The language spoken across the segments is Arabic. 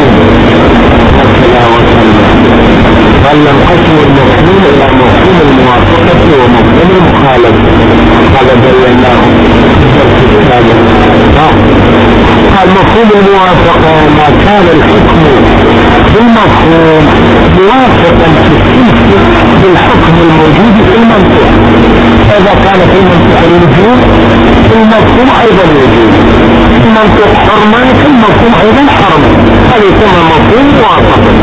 المفهوم هكذا وصلنا. قال ينقسم المفهوم إلى مفهوم الموافقة ومفهوم المخالفة، هذا بيناه في الدرس السابق. قال مفهوم الموافقة ما كان الحكم في المفهوم موافقا في السلسلة بالحكم الموجود في المنطق، إذا كان في المنطق الوجود في المفهوم أيضا وجود، في المنطق حرمة في المفهوم أيضا حرمة، هذا يسمى مفهوم موافقة.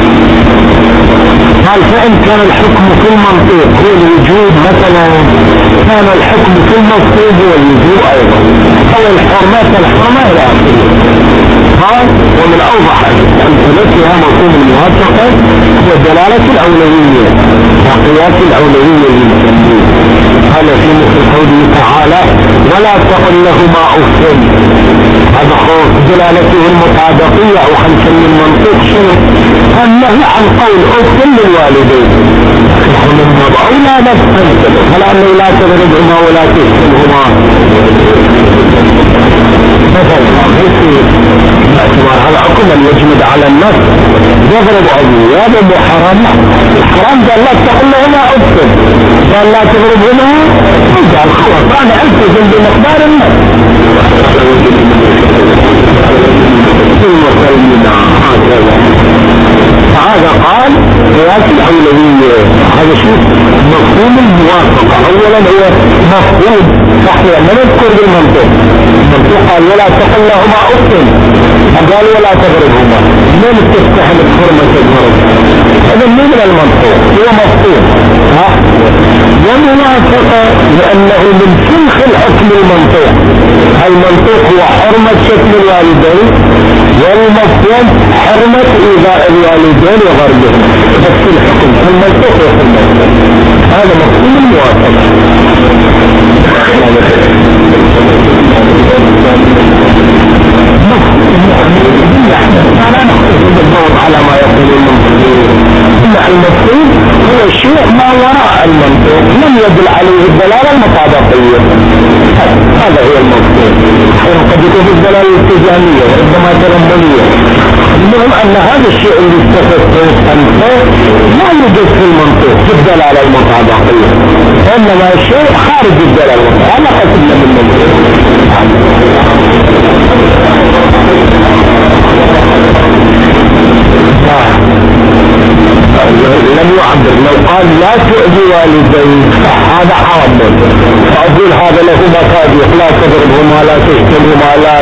قال فإن كان الحكم في المنطق هو الوجود مثلا، كان الحكم في المفهوم هو الوجود أيضا، أو الحرمة الحرمة إلى آخره. قال ومن أوضح أمثلتها مفهوم الموافقة هو دلالة الأولوية وقياس الأولوية للتنبيه. قال في مثل قوله تعالى ولا تقل لهما أف، هذا خوف دلالته المطابقية أو خلف المنطق شنو؟ النهي عن قول أف للوالدين، نحن النبع لا نستنسل فلا أنه لا تضربهما ولا تسكنهما مثلا، باعتبار هذا حكم يجمد على النفس يضرب أبوه هذا مو حرام. الحرام قال لا تقل لهما أف، قال لا تضربهما، قال خلاص أنا ألتزم بمقدار النفس. هذا قال قياس الأولوية. هذا شوف مفهوم الموافقة. أولا هو مفهوم صحيح ما نذكر بالمنطق، المنطق قال ولا تقل لهما أف، قال ولا تضربهما، من تستحل الحرمة الضرب، هذا من المنطق هو مفهوم. وموافقة لأنه من سلخ الحكم المنطق، المنطق هو حرمة شتم الوالدين، والمفهوم حرمة إيذاء الوالدين وغربهم، بس الحكم في المنطق وفي المنطق. هذا مفهوم الموافقة. أنا نحن بالضبط على ما يقول المنطقين، إن المفهوم هو شيء ما وراء المنطق لم يدل عليه الدلالة المطابقية، هذا هو المفهوم. قد يكون الدلالة الالتزامية وربما تضمنية. المهم أن هذا الشيء اللي استفدته أنت لا يوجد في المنطق في الدلالة المطابقية، إنما شيء خارج الدلالة المطابقية. أنا قسمنا من المنطق لم يعبر. لو قال لا تؤذي والديك هذا حرام، فأقول هذا له مصادق، لا تضربهما لا تشتمهما لا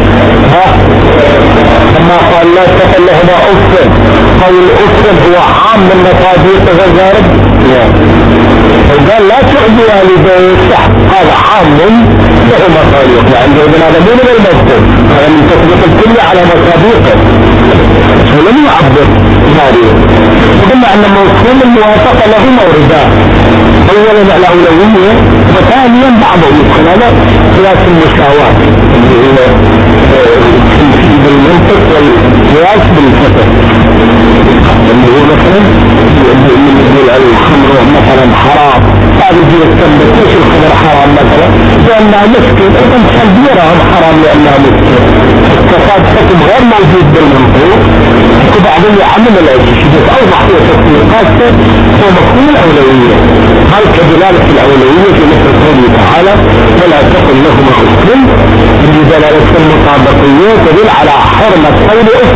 لما قال لا تقل لهما أف، قول أف هو عام من مصادق الغرب، وقال لا تؤذي والديك هذا عام له مصادق، لأنه هذا مو من المذكور، هذا من تطبيق الكل على مصادقه، ولم يعبر هذه. قلنا أن مفهوم الموافقة له موردان، أولا الأولوية، وثانيا بعضه يدخل هذا قياس المساواة اللي هو التنفيذ بالمنطق والقياس بالفقه، اللي هو مثلا يقول الخمر مثلا حرام، هذا يجي يستنبط ليش الخمر حرام مثلا؟ لأنها مسكين، إذن تنبيرهم حرام لأنها مسكين، استفاد حكم غير موجود بالمنطق، وبعدين يعمل الشيء أوضح في تطبيقاته هو مفهوم الأولوية. هل كدلالة الأولوية في مثل قوله تعالى ولا تقل لهما أف، بدلالة المطابقية تدل على حرمة قول أف،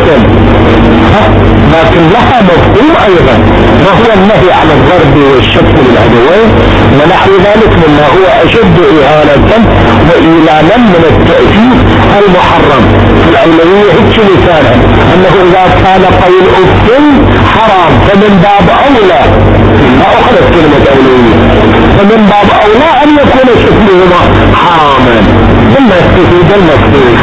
لكن لها مفهوم أيضا وهو النهي عن الضرب والشتم للأبوين ونحو ذلك مما هو أشد إهانة وإيلاما من التأثير المحرم. الأولوية هيك لسانها أنه إذا كان قول أف حرام فمن باب أولى، ما أخذت كلمة أولوية، فمن باب أولى أن يكون شتمهما حراما، مما يستفيد المفهوم.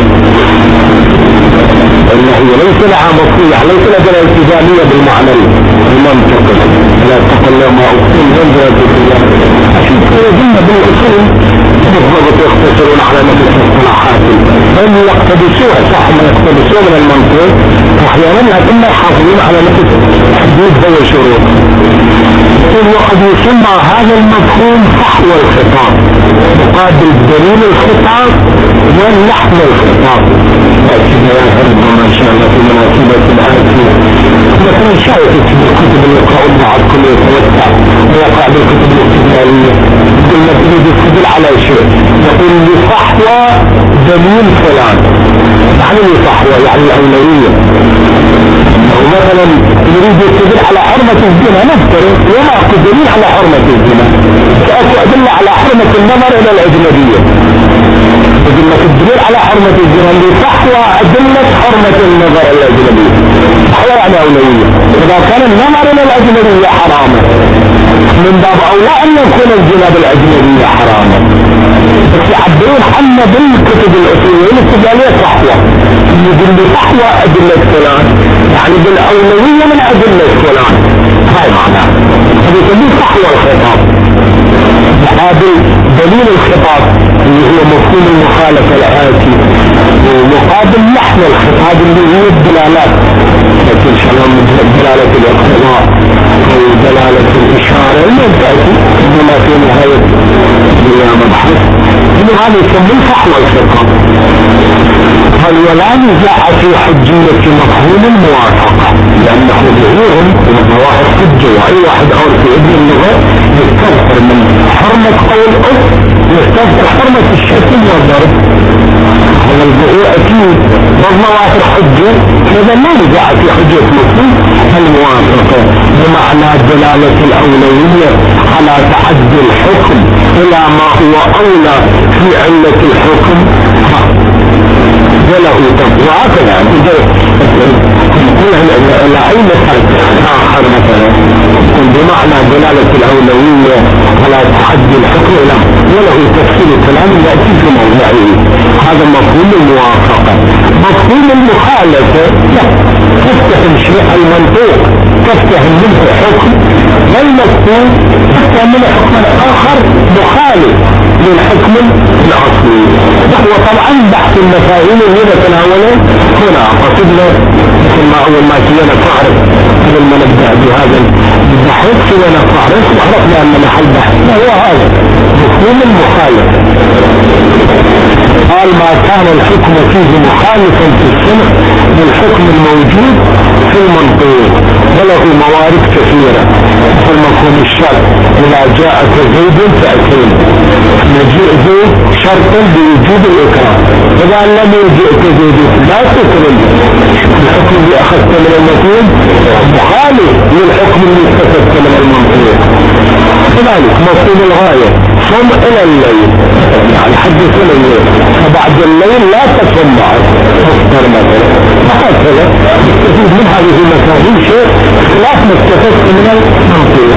النهي ليس لها مفهوم، ليس لها التزامية بالمعنى المنطقي، لا تقل لهما أف وانزلت في الله. أشوف قلنا بالأصول بالضبط يقتصرون على نفس الاصطلاحات هم يقتبسوها صح ما يقتبسوها من المنطق احيانا لكن يحافظون على نفس حدودها وشروطها وقد يسمى هذا المفهوم فحوى الخطاب مقابل دليل الخطاب واللحن الخطاب يأتي بيانها ربما إن شاء الله في مناسبة الآتية مثلا شايفة في الكتب اللي يقرأون بعضكم يتوسع ويقرأ بالكتب الاستدلالية يقول لك يستدل على شيء يقول لفحوى دليل فلان يعني لفحوى يعني الأولوية مثلا يريد يستدل على حرمة الزنا نفترض وما أكو دليل على حرمة الزنا كأكو أدلة على حرمة النظر إلى الأجنبية يقول لك الدليل على حرمة الزنا لفحوى أدلة حرمة النظر إلى الأجنبية فحوى يعني أولوية إذا كان النظر إلى الأجنبية حراما من باب أولى أن يكون الزنا بالأجنبية حراما بس يعبرون عنه بالكتب الأصولية الاستدلالية فحوى يقول لفحوى أدلة فلان يعني بالأولوية من أدلة فلان هاي معناه هذا يسميه فحوى الخطاب مقابل دليل الخطاب اللي هو مفهوم المخالفة الآتي ومقابل لحن الخطاب اللي هو الدلالات لكن إن شاء الله من دلالة الاقتضاء أو دلالة الإشارة اللي تأتي بما في نهاية مبحث إنه هذا يسميه فحوى الخطاب قال ولا نزاع في حجية مفهوم الموافقة لأنه ظهور وظواهر حجة وأي واحد أول في ابن اللغة يستغفر من حرمة قول أف يستغفر حرمة الشتم والضرب هذا الظهور أكيد والظواهر حجة إذا ما نزاع في حجة مفهوم الموافقة بمعنى دلالة الأولوية على تعدي الحكم إلى ما هو أولى في علة الحكم وله تقوى يعني لا أي مثال آخر مثلا بمعنى دلالة الأولوية على تحدي الحكم وله تفصيل كلام يأتي في موضعه هذا مفهوم الموافقة مفهوم المخالفة تفتهم شيء المنطوق تفتهم منه حكم والمفهوم تفتهم منه حكم آخر مخالف للحكم الأصلي وهو طبعا بحث المفاهيم اللي نتناوله هنا قصدنا مثل ما أول ما كنا تعرف قبل ما نبدأ بهذا البحث كنا نعرف وعرفنا أن محل بحثنا هو هذا مفهوم المخالف قال ما كان الحكم فيه مخالفا في السنة للحكم الموجود في المنطوق وله موارد كثيرة مثل مفهوم الشرط إذا جاءك زيد فأكرم مجيء زيد شرطا بوجود الإكرام إذا لم يجئك زيد لا تكرم الحكم اللي أخذت من المفهوم مخالف للحكم اللي استفدت من المنطوق كذلك مفهوم الغاية صم إلى الليل يعني حدث إلى الليل فبعد الليل لا تصم معه تفطر مثلا فهكذا يستفيد من هذه المفاهيم شيء خلاف ما استفدت من المنطوق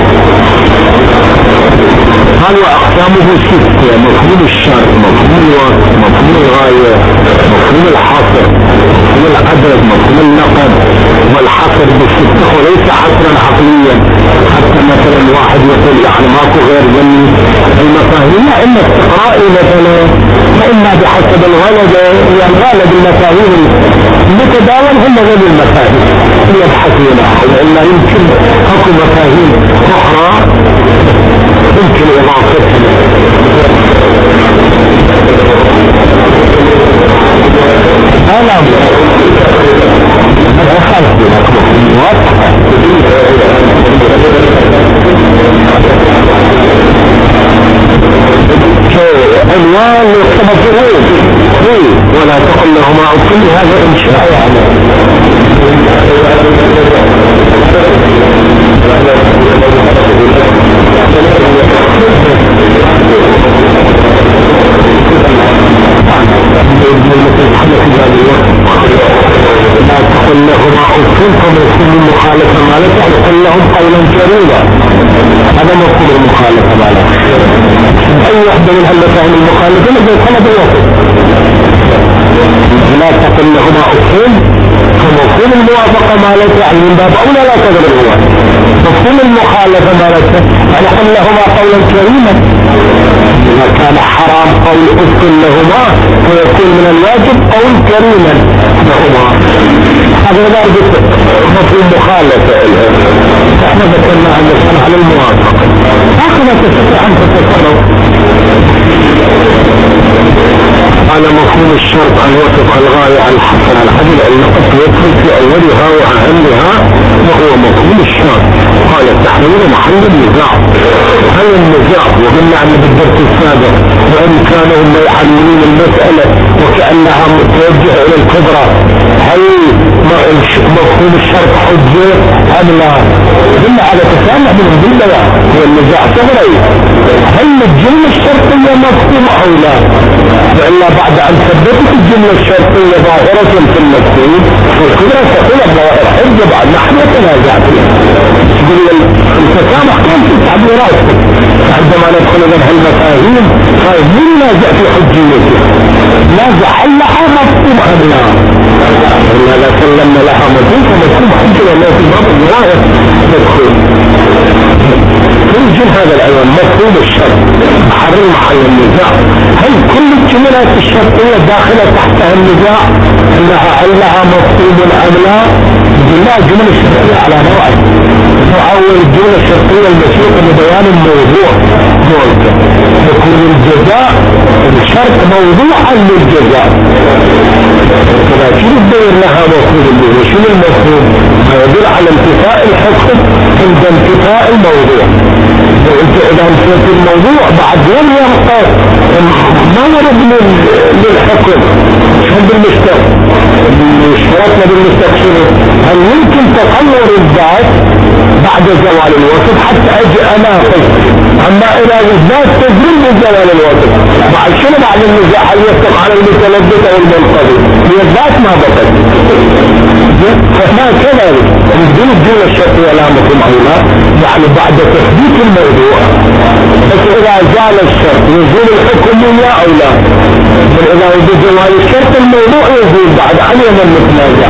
قال وأقسامه ستة مفهوم الشرط مفهوم الوقت مفهوم الغاية مفهوم الحصر مفهوم العدد مفهوم النقد والحصر بالستة وليس حصرا عقليا حتى مثلا واحد يقول يعني ماكو غير ذني المفاهيم إما استقرائي مثلا وإما بحسب الغلد يعني غالب المفاهيم المتداول هم غير المفاهيم يبحثونها وإلا يمكن حكم مفاهيم أخرى يمكن إضافتها هذا خالف بينكم واضحة عنوان يختبطون ولا تقل لهما كل هذا إنشاء يعني لا تقل لهما أفنكم مفهوم المخالفة مالك قل لهم قولا كريما هذا مفهوم المخالفة مالك أي واحدة من المفاهيم المخالفة لدي طلب الوقت لا تقل لهما أفن فمفهوم الموافقة مالك يعني من باب أولى لا تضرب هو مفهوم المخالفة مالك يعني قل لهما قولا كريما إذا كان حرام قول أف لهما فيكون من الواجب قول كريما لهما. هذا درجة مفهوم مخالفة لها. احنا ذكرنا عن المسألة على الموافقة، هكذا تستطيع أن تتصرف على مفهوم الشرط أن يوصف الغاية الحسنة الحديث التي يدخل في أولها وأهمها وهو مفهوم الشرط. قال التحرير محل النزاع. هل النزاع وقلنا عن بالدرس السابق وإن كانوا هم يحللون المسألة وكأنها متوجهة إلى الكبرى، هل مفهوم الشرط حجة أم لا؟ قلنا على تسامح من الدلة هو النزاع صغري، هل الجملة الشرطية مفهوم أو لا؟ وإلا بعد أن ثبتت الجملة الشرطية ظاهرة في المفهوم والكبرى تقول الظواهر حجة بعد نحن نتنازع فيها. تقول التسامح كان في تعبيرات عندما ندخل إلى هالمفاهيم طيب مين نازع في حجيتها؟ نازع هل لها مفهوم أم لا؟ إلا لا سلمنا لها مفهوم فمفهوم حجة ولا في باب الظواهر ندخل يمكن هذا الأيام مفهوم الشرط محرر محل النزاع. هل كل الجملات الشرطية داخلة تحتها النزاع هل لها مفهوم أم لا؟ لا، الجملة الشرطية على نوعين. أول الجملة الشرطية المسيقة لبيان الموضوع يكون الجزاء الشرط موضوعا للجزاء ولكن يبين لها مفهوم به. وشنو المفهوم؟ يدل على انتفاء الحكم عند انتفاء الموضوع. وانت اذا انتفت الموضوع بعد لم يبقى ما ورد للحكم شو اشترطنا بالمستكشرين هل يمكن تطور الذات بعد زوال الوصف حتى اجي اناقش. اما اذا الذات تزول بزوال الوصف بعد شنو بعد النزاع هل يطلق على المتلبس او المنقضي؟ هي الذات ما بقت. فما كذلك بدون الجملة الشرطية لا مفهوم او لا، يعني بعد تثبيت الموضوع بس اذا زال الشرط يزول الحكم لا او لا، بل اذا وجد زوال الشرط الموضوع يزول بعد عن يمن متنازع.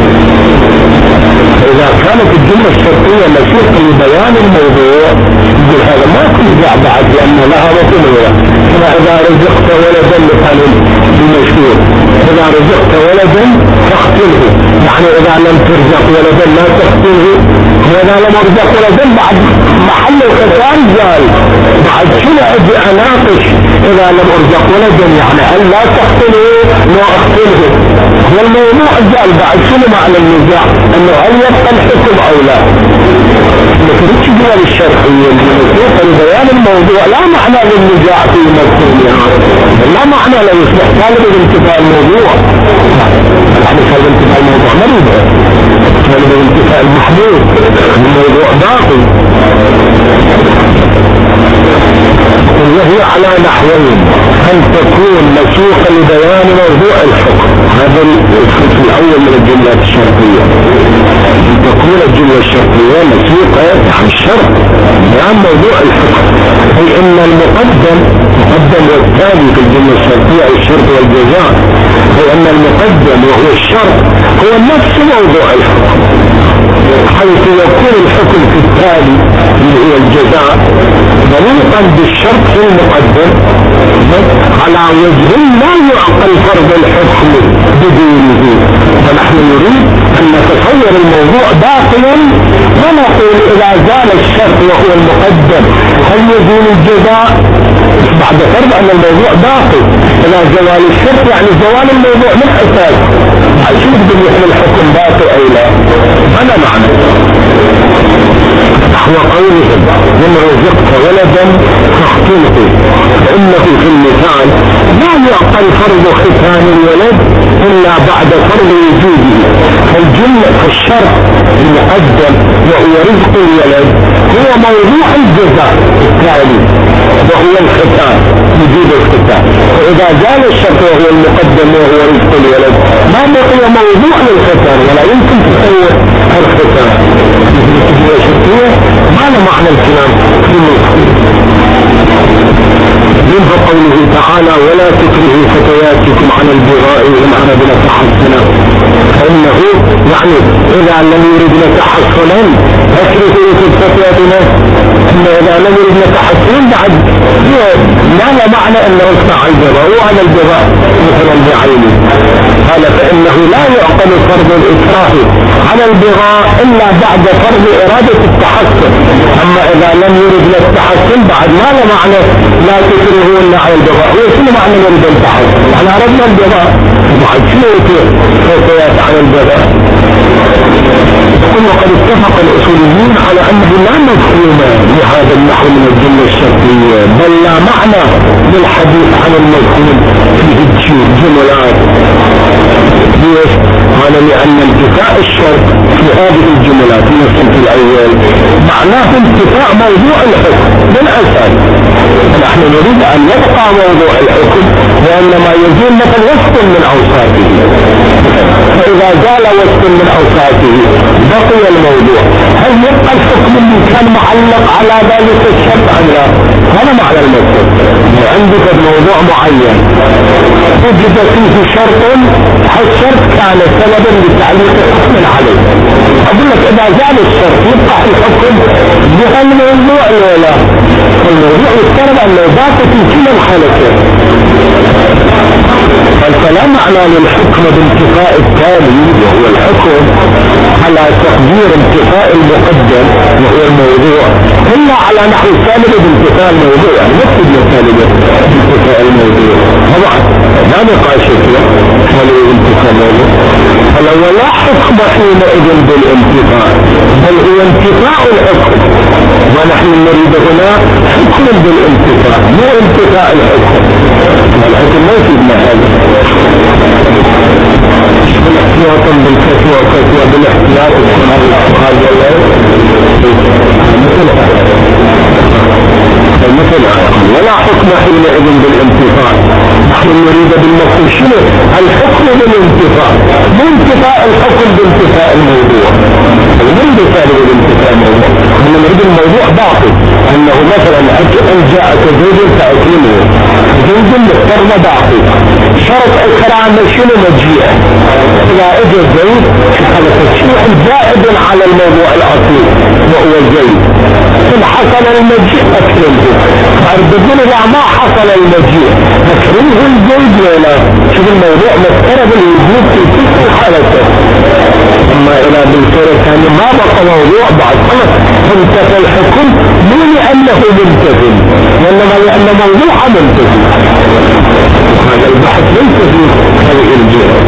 إذا كانت الجملة الشرطية مسيقة لبيان الموضوع يقول هذا ما كل نزاع بعد لأن لها مفهوم ولا. إذا رزقت ولدا مثال المشهور إذا رزقت ولدا فاقتله، يعني إذا لم ترزق ولدا لا تقتله، وإذا لم ارزق ولدا بعد محل الختان زال بعد شنو أجي أناقش إذا لم ارزق ولدا يعني هل لا تقتله لا أقتله والموضوع زال بعد شنو معنى النزاع أنه هل يبقى الحكم أو لا. لكن الجمل الشرعية المسيقة لبيان الموضوع لا معنى للنزاع في مفهومها، لا معنى لو يصبح طالب الانتفاع الموضوع يعني طالب الانتفاع الموضوع مريضة طالب الانتفاع المحمود الموضوع باقي. وهي على نحوين أن تكون مسيقة لبيان موضوع الحكم، هذا الخط الأول من الجملات الشرطية. تكون الجملة الشرطية مسيقة عن الشرط بيان موضوع الحكم، أي أن المقدم والثاني في الجملة الشرطية أي الشرط والجزاء، أي أن المقدم وهو الشرط هو نفس موضوع الحكم، حيث يكون الحكم في التالي اللي هو الجزاء ضروطا بالشرط في المقدم على وجه لا يعقل فرض الحكم بدونه. فنحن نريد أن نتصور الموضوع باقيا ونقول إذا زال الشرط وهو المقدم هل يزول الجزاء بعد فرض أن الموضوع باقي. إذا زوال الشرط يعني زوال الموضوع من أساس عشان بدنا يحمل الحكم باقي أو لا. هذا معنى هو قولهم من رزقت ولدا فاختنه، فإنه في المثال لا يعقل فرض ختان الولد إلا بعد فرض وجوده. فالجملة الشرط المقدم وهو رزق الولد هو موضوع الجزاء التالي وهو الختان وجود الختان. فإذا زال الشرط وهو المقدم وهو رزق الولد ما بقي موضوع للختان ولا يمكن تصور الختان. هذا معنى الكلام في المفهوم. منه قوله تعالى ولا تكرهوا فتياتكم على البغاء إن أردنا تحسنا فإنه أنه يعني إذا لم يردنا تحصنا أكرهوا في الفتوى أنه إذا لم يردنا تحصنا بعد لا معنى أنه اصنع البغاء وعلى البغاء مثلا بعينه. قال فإنه لا يعقل فرض الإكراه على البغاء إلا بعد فرض إرادة التحصن. أما إذا لم يرد التحصن بعد ما له معنى لا تكرهوا إلا على البغاء. هو شنو معنى يريد التحصن؟ احنا أردنا البغاء بعد شنو كيفيات على البغاء؟ يقول وقد اتفق الأصوليون على أنه لا مفهوم لهذا النحو من الجملة الشرطية، بل لا معنى للحديث عن المفهوم فيه الجملات. ليش؟ قال لأن انتفاء الشرط في هذه الجملات في الصف الأول معناه انتفاء موضوع الحكم بالأساس. نحن نريد أن يبقى موضوع الحكم وإنما يزول مثل وصف من أوصافه، فإذا زال وصف من أوصافه بقي الموضوع. هل يبقى الحكم اللي كان معلق على ذلك الشرط أم لا؟ هذا معنى المفهوم. عندك موضوع معين وجد فيه شرط، الشرط كان سببا لتعليق حكم عليه. أقول لك إذا زال الشرط يبقى الحكم بهالموضوع ولا الموضوع يفترض أنه باقي في كلا الحالتين. فلا معنى للحكم بانتفاء التالي وهو الحكم على تقدير انتفاء المقدم وهو الموضوع إلا على نحو سالب بانتفاء الموضوع، يعني نكتب سالب بانتفاء الموضوع. طبعا لا نقاش فيه سالب بانتفاء الموضوع. فلو لا حكم حينئذ بالانتفاء بل هو انتفاء الحكم، ونحن نريد هنا حكم بالانتفاء مو انتفاء الحكم. الحكم ما يفيدنا هذا. احتياطا بالفتوى وفتوى بالاحتياط مثل ولا حكم حينئذ بالانتفاع. نحن نريد بالمفهوم شنو الحكم بالانتفاع، مو انتفاء الحكم بانتفاء الموضوع. من بسالب الانتفاء الموضوع احنا نريد الموضوع باقي، انه مثلا ان جاءك زوج فاكرمه، زوج مفترض باقي. شرط اكرام شنو مجيئه؟ اذا اجى الزوج هذا التشريع زائد على الموضوع الاصلي وهو الزوج. ان حصل المجيء اكرمه، فارددون اذا ما حصل المجيء اكرمه الزوج ولا شوف الموضوع مفترض الوجود في كل الحالتين. اما الى بالصورة الثانية ما بقى موضوع بعد خلص انتفى الحكم مو لانه منتفي وانما لان موضوع منتفي. هذا البحث ليس في هذه الجهة.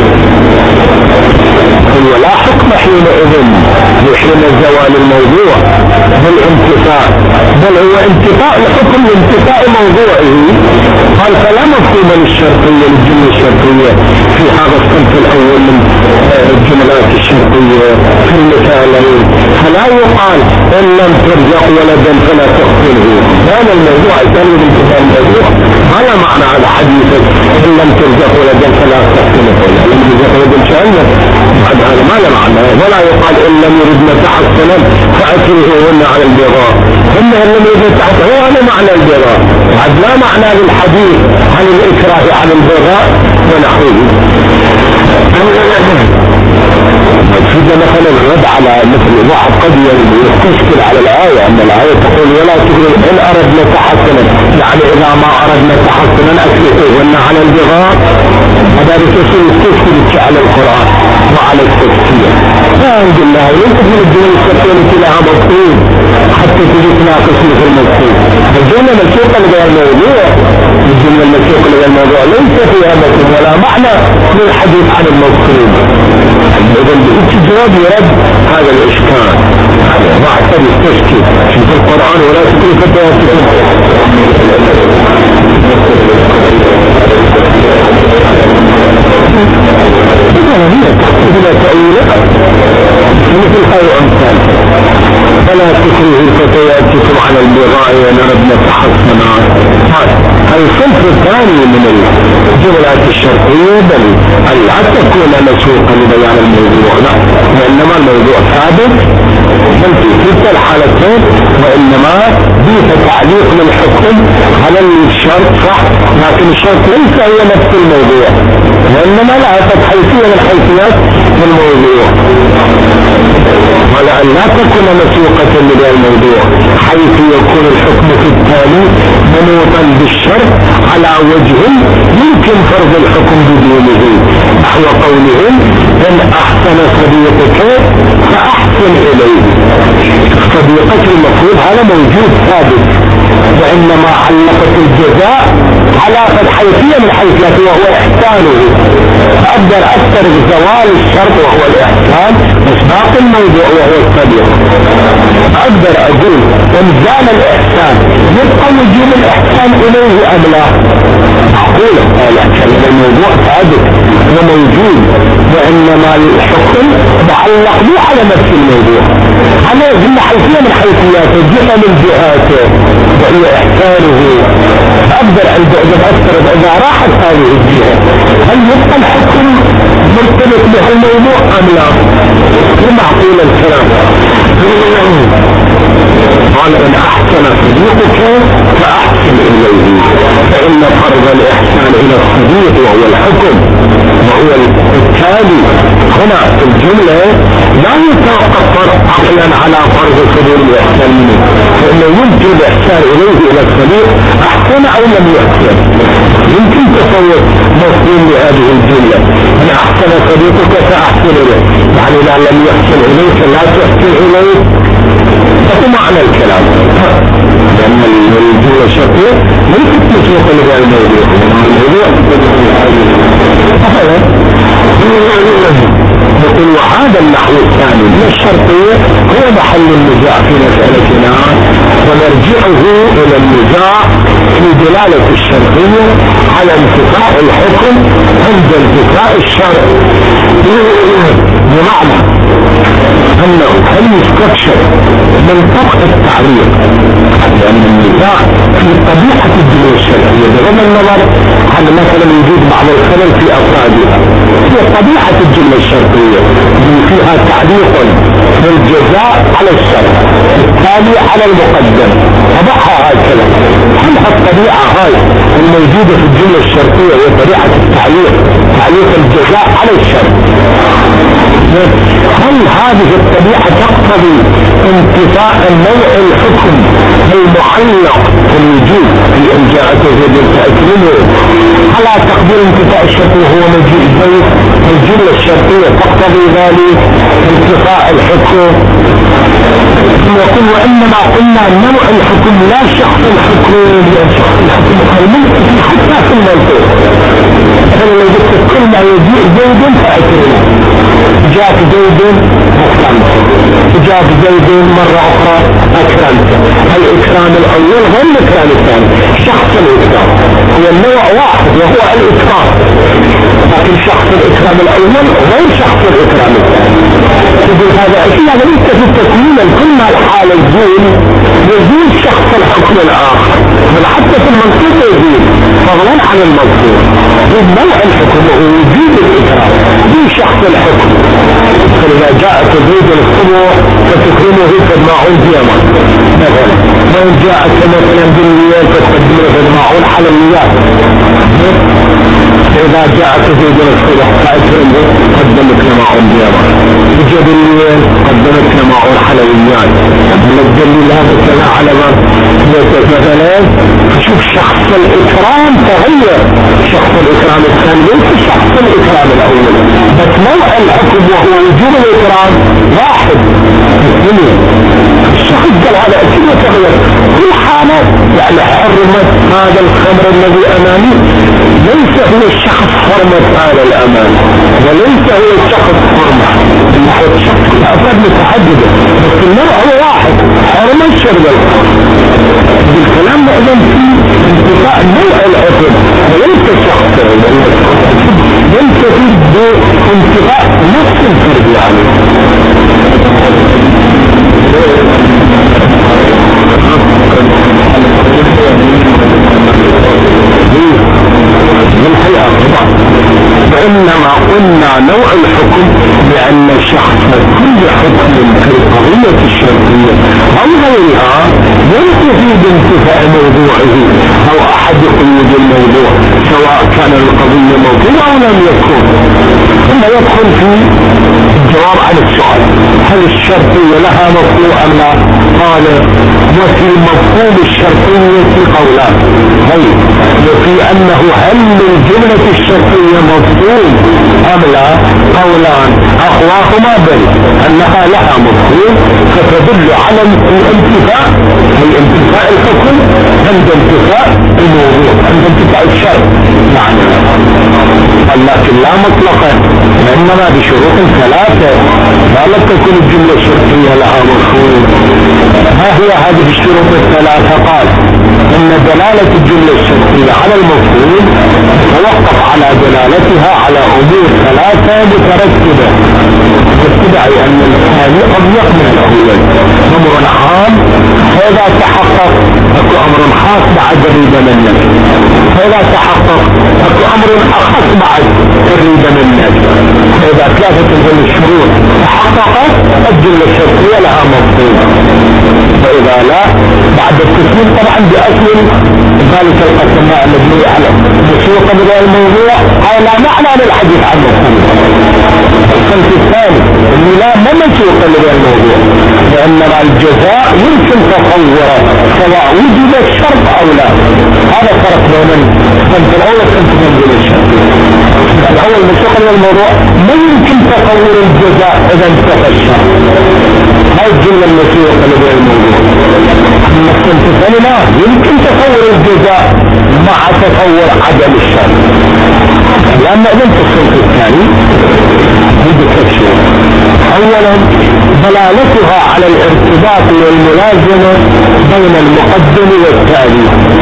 هو لا حكم حينئذ حين زوال الموضوع بالانتفاء، بل هو انتفاء الحكم لانتفاء موضوعه. قال فلا مفهوم للشرطية للجملة الشرطية في هذا الصنف الاول من الجملات الشرطية في المثالين. فلا يقال ان لم ترزق ولدا فلا تقتله، هذا الموضوع الثاني من انتفاء الموضوع. هذا معنى على حديثك ان لم ترزق ولدا فلا تقتله، لم ترزق ولدا شأنه هذا ما له معنى. ولا يقال ان لم يردنا تحصنا فاكرهوهن على البغاء، ان لم يردنا تحصنا هذا معنى البغاء. بعد لا معنى للحديث عن الاكراه على البغاء ونحوه. فإذا مثلا الرد على مثل واحد قد يستشكل على الآية أن الآية تقول ولا تقول إن أردنا تحسنا، يعني إذا ما أردنا تحسنا أكرهوهن على البغاء. هذا يستشكل على القرآن وعلى التفسير. فأنجل الله ينتج من الجمل الشرطية التي لها مفهوم حتى تجي تناقشني في المفهوم. الجملة المسوقة لغير الموضوع، الجملة المسوقة لغير الموضوع ليس فيها مفهوم ولا معنى للحديث عن المفهوم. إذا بإنت الجواب يرد هذا الإشكال. واحد قد يستشكل في القرآن ولا تكون فتواتكم إذا تأويلك مثل هذا أمثال فلا تكرهوا فتياتكم على البغاء ونردنا تحصنا. هذا الصنف الثاني من الجملات الشرطية، بل لا تكون مسوقا لبيان الموضوع، لا، وإنما الموضوع ثابت بل في كلتا الحالتين وإنما فيه تعليق للحكم على الشرط صح، لكن الشرط ليس هو نفس الموضوع وإنما لها حيثية من حيثيات الموضوع، ولأن لا تكون مسوقة للموضوع حيث يكون الحكم في التالي منوطا بالشرط على وجه يمكن فرض الحكم بدونه، نحو قولهم إن أحسن صديقك فأحسن إليه. صديقك المفروض هذا موجود ثابت، وإنما علقت الجزاء على حيثية من حيثياته وهو إحسانه، فأقدر أكثر بزوال الشرط وهو الإحسان مصداق الموضوع وهو الصديق، أقدر أقول إن زال الإحسان يبقى وجوب الإحسان إليه أم لا؟ معقولة لأن الموضوع ثابت وموجود، وإنما الحكم معلق به على نفس الموضوع، على حيثية من حيثياته، جهة من جهاته وهي إحسانه. أقدر عند أفترض إذا راحت هذه الجهة هل يبقى الحكم مرتبط بهالموضوع أم لا؟ معقول الكلام. قال إن أحسن صديقك فأحسن إليه، فإن فرض الإحسان إلى الصديق وهو الحكم وهو التالي هنا في الجملة لا يتوقف عقلا على فرض صدور الإحسان منه، فإنه يمكن الإحسان إليه إلى الصديق أحسن أو لم يحسن. يمكن تصور مفهوم لهذه الجملة إن أحسن صديقك فأحسن إليه، يعني لا لم يحسن إليك لا تحسن إليه، فهو معنى الكلام، لأن الجملة الشرطية ليست مسوقة لهذا الموضوع. يقول وهذا النحو الثاني من الشرطية هو محل النزاع في مسألتنا، ونرجعه إلى النزاع في دلالة الشرطية على انتفاء الحكم عند انتفاء الشرط، بمعنى أنه هل يستكشف من طبق التعليق، لأن النزاع في طبيعة الجملة الشرعية بغض النظر عن مثلا وجود بعض الخلل في أفرادها، هي طبيعة الجملة الشرعية فيها تعليق بالجزاء على الشرط التالي على المقدم، طبعها هكذا. هل الطبيعة هاي الموجودة في الجملة الشرعية هي طبيعة التعليق، تعليق الجزاء على الشرط؟ هل هذه الطبيعة تقتضي انتفاء نوع الحكم المعلق في الوجود في ان جاءت زيد فاكرمه على تقدير انتفاء الشرط وهو مجيء زيد؟ الجملة الشرطية تقتضي ذلك انتفاء الحكم. يقول وانما قلنا نوع الحكم لا شخص الحكم، لان شخص الحكم المنطق حتى في المنطق، مثلا لو قلت كل ما يجيء زيد فاكرمه، جاء زيد أكرمته، جاء زيد مرة أخرى أكرمته، الإكرام الأول غير الإكرام الثاني، شخص الإكرام هو النوع واحد وهو الإكرام، لكن شخص الإكرام الأول غير شخص الإكرام الثاني. يقول هذا أشياء ليس في التكوين كل ما الحالة يزول شخص الحكم الآخر، بل حتى في المنطق يزول فضلا عن المنطق، نوع الحكم هو وجود الإكرام في شخص الحكم. فإذا جاءت زيد الصبح فتكرمه فالماعون ديما مثلا، وإن جاءت مثلا بالليل فتقدمه فالماعون حلويات، فإذا جاءت زيد الصبح فأكرمه قدمت لماعون ديما، وجاء بالليل قدمت لماعون حلويات، فالدليل هذا كذا على ما مثلا. شوف شخص الإكرام تغير، شخص الإكرام الثاني ليس شخص الإكرام الأول، بس نوع الحكم وهو وجود الإكرام واحد. الشخص قال هذا أكيد يتغير في حالة، يعني حرمت هذا الخمر الذي أمامي ليس هو الشخص حرمت هذا الأمان، وليس هو الشخص حرمة، هو الشخص الأفراد متعددة بس النوع هو واحد، حرمت شرب الخمر. بالكلام مأذن في انتفاء نوع الحكم وليس الشخص، ينتفي بانتفاء نفس الفرد. يعني بالحقيقة طبعا، وإنما قلنا نوع الحكم بأن شخص كل حكم في القضية الشرعية أو غيرها ينتهي بانتفاء موضوعه أو أحد قيود الموضوع سواء كان القضية موضوع أو لم يكن، ثم يدخل في الجواب عن السؤال هل الشرطية لها مفهوم أم لا؟ قال وفي مفهوم الشرطية قولان، وفي أنه هل من جملة الشرطية مفهوم أم لا قولان، أخواهما بل أنها لها مفهوم فتدل على الانتفاء أي انتفاء الحكم عند انتفاء الموضوع عند انتفاء الشرط يعني، لكن لا مطلقا وإنما بشروط ثلاثة لا تكون الجملة الشرطية لها مفهوم. ما هي هذه الشروط الثلاثة؟ قال إن دلالة الجملة الشرطية على المفهوم توقف على دلالتها على أمور ثلاثة مترتبة تتبع أن الثاني قد يقبل الأول أمر عام فإذا تحقق أكو أمر خاص بعد الريبة منك، فإذا تحقق أكو أمر أخص بعد الريبة منك، فإذا ثلاثة من الشروط تحققت الجملة الشرطية لها مفهوم، فإذا لا بعد التسليم طبعا بأصل ذلك القسم المبني على مسوق بغير الموضوع أو لا معنى للحديث عن مفهوم. الصنف الثاني انه لا مسوق بغير الموضوع لأنما الجزاء يمكن تصوره سواء وجد الشرط أو لا، هذا فرق بين الصنف الأول والصنف الثاني. الأول مسوق بغير الموضوع ما يمكن تصور الجزاء إذا انتهى الشرط، هاي الجملة المسوقة بغير الموضوع. أما الصنف الثاني لا يمكن تصور الجزاء مع تصور عدم الشرط، لأن إذن في الصنف الثاني بكثير. أولا دلالتها على الارتباط والملازمة بين المقدم والتالي،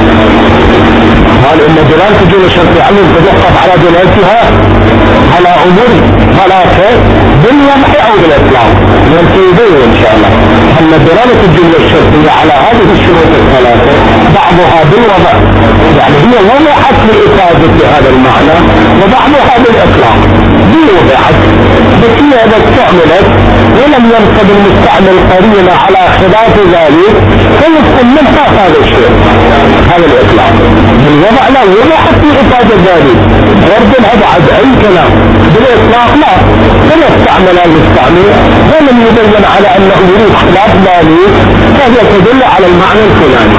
قال إن دلالة الجملة الشرطية علم تتوقف على دلالتها على أمور ثلاثة بالوضع أو بالإطلاق، ينتهي إن شاء الله أن دلالة الجملة الشرطية على هذه الشروط الثلاثة بعضها بالوضع يعني هي وضعت لإفادة هذا المعنى وبعضها بالإطلاق بوضعت، بس هي إذا استعملت ولم ينقض المستعمل قرينة على خلاف ذلك فيكون منها هذا الشيء هذا الإطلاق. بالوضع لا وضعت لإفادة ذلك ورد أبعد أي كلام، بالإطلاق لا فلا استعمل المستعمل ولم يبين على أنه يريد خلاف ذلك فهي تدل على المعنى الفلاني.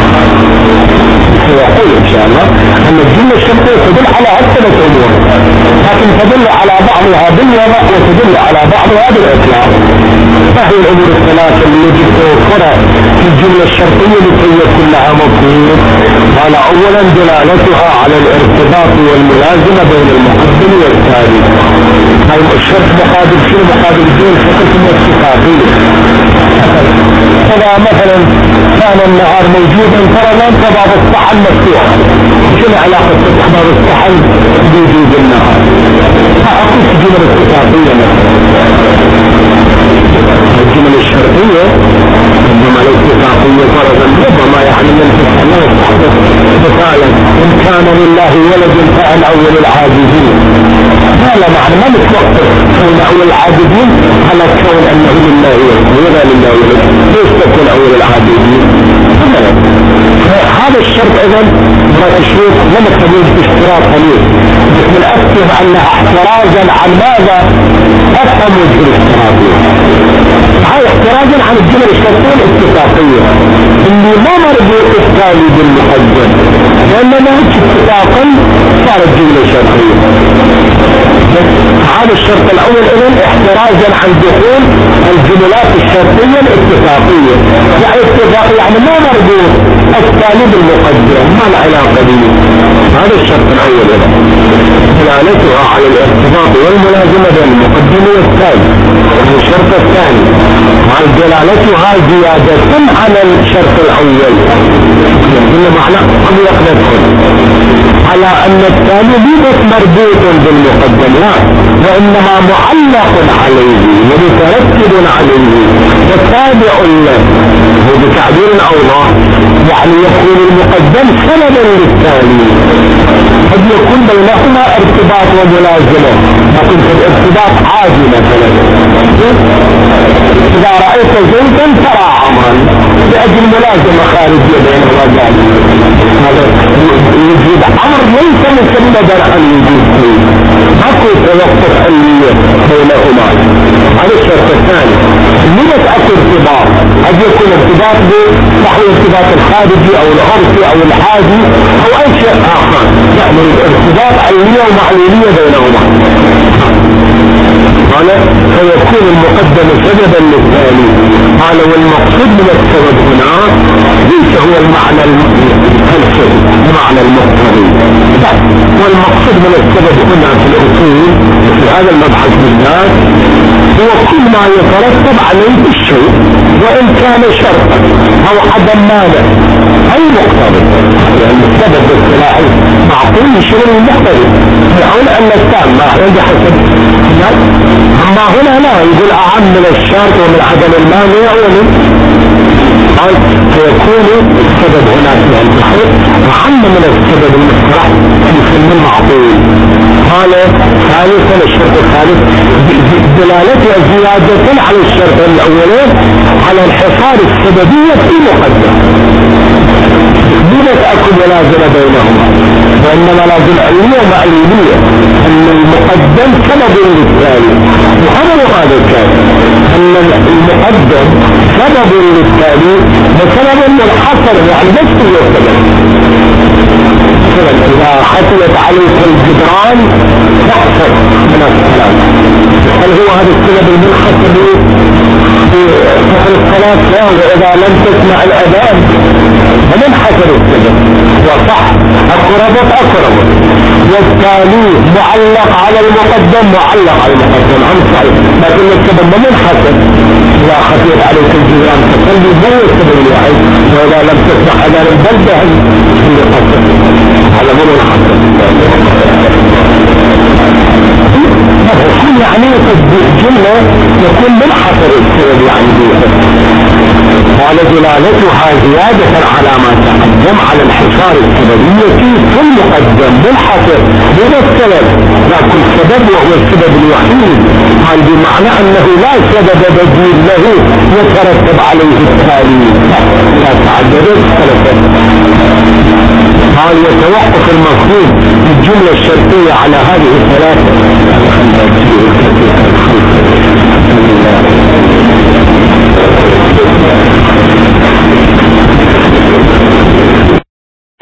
سيقول إن شاء الله أن الجملة الشرطية تدل على ثلاث أمور، لكن تدل على بعضها بالوضع وتدل على بعضها بالإطلاق. فهي الأمور الثلاثة اللي يجب توفرها في الجملة الشرطية لكي يكون لها مفهوم. قال أولا دلالتها على الارتباط والملازمة بين المقدم والتالي. هاي الشرط مقابل شنو؟ مقابل الجملة الشرطية الاتفاقية. إذا مثلا كان النهار موجودا ترى لا انت باب الصحن مفتوح، شنو علاقة باب الصحن بوجود النهار؟ أقول الجملة الاتفاقية مثلا الجملة الشرطية عندما الاتفاقية فرضا ربما يعني من الله يستحدث مثالا إن كان لله ولد فعل أول العابدين، هذا معنى ما نتوقف كون أول العابدين على كون أنه لله ولد ولا لله ولد، ليش تكون أول العابدين؟ هذا الشرط إذن ما تشوف لما تقول اشتراط قليل بس من أفهم أنها احترازا عن ماذا؟ أفهم وجه الاحترازية، هاي احترازا عن الجملة الشرطية الاتفاقية اللي ما مربوط التالي بالمقدم لأنما هيك اتفاقا صار الجملة الشرطية. هذا الشرط الأول إذن احترازا عن دخول الجملات الشرطية الاتفاقية، يعني اتفاق يعني ما مربوط التالي بالمقدم ما العلاقة به. هذا الشرط الأول إذن دلالتها على الارتباط والملازمة بين المقدم والتالي. الشرط الثاني قال دلالتها زيادة على الشرط الأول، قلنا معنى قبل يقدر على أن الثاني ليس مربوط بالمقدم لا وإنما معلق عليه ومترتب عليه وتابع له، وبتعبير أوضح يعني يكون المقدم سببا للثاني قد يكون بينهما ارتباط وملازمة، لكن في الارتباط عادي مثلا إذا رأيت زيدا ترى عمرا لأجل ملازمة خارجية بين الرجال، هذا وجود عمر ليس مسببا عن وجود زيد، اكو توقف علمية بينهما. هذا الشرط الثاني. لماذا اكو ارتباط؟ قد يكون ارتباط نحو الارتباط الخارجي او العرفي او العادي او اي شيء اخر، يعني ارتباط علمية ومعلومية بينهما. قال فيكون المقدم سببا للثاني. قال والمقصود من السبب هنا ليس هو المعنى الفلسفي، المعنى المقتضي، والمقصود من السبب هنا في الاصول في هذا المبحث بالذات هو كل ما يترتب عليه الشيء وان كان شرطا او عدم مانع، اي مقتضي، يعني السبب بالاصطلاح معقول يشمل المقتضي، يقول ان التام ما عندي حسب. اما هنا لا، يقول اعم من الشرط ومن عدم المانع ومن قال فيكون السبب هنا في البحث اعم من السبب المصطلح يسمى المعقول. قال ثالثا الشرط الثالث دلالته زيادة على الشرط الاولين على الحصار السببية في مقدم. لماذا اكو ملازمة بينهما؟ وان ملازم علمية ومعلومية، ان المقدم سبب للثاني، وهذا الكلام ان المقدم سبب للثاني وسبب منحصر، يعني بس هو السبب. اذا حصلت عليك الجدران تحصل من الصلاة، هل هو هذا السبب المنحصر في فخر الصلاة؟ لا، واذا لم تسمع الاذان فمنحصر السبب وصح اقربت والتالي معلق على المقدم، معلق على المقدم عن صحيح، لكن السبب منحصر. اذا خفيت عليك الجيران تصلي هو السبب الوحيد، واذا لم تسمع اذان البلدة هي قصر، هذا مو منحصر. يعني الجملة يكون منحصر السبب يعني قال دلالتها زيادة على ما تقدم على الحصار السببية في المقدم منحصر دون السبب، لكن السبب وهو السبب الوحيد، قال بمعنى انه لا سبب بديل له يترتب عليه التالي، لا تعددت ثلاثة. قال يتوقف المفهوم الجملة الشرطية على هذه الثلاثة